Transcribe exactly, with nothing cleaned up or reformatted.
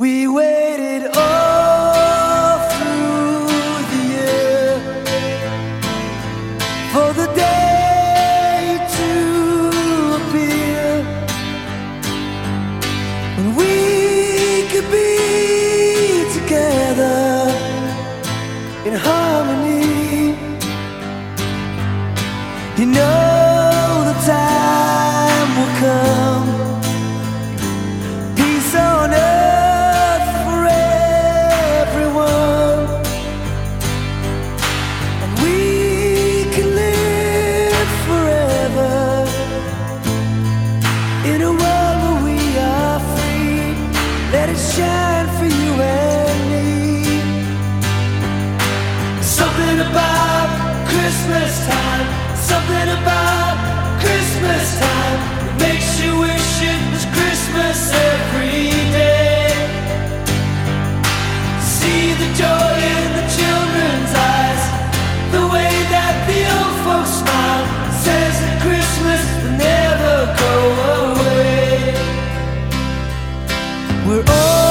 We waited all through the year for the day to appear when we could be together in harmony. You know the time will come, peace on earth for everyone, and we can live forever in a world where we are free. Let it shine for you and me. Something about Christmas time, something about Christmas time that makes you wish it was Christmas every day. See the joy in the children's eyes, the way that the old folks smile, says that Christmas will never go away. We're all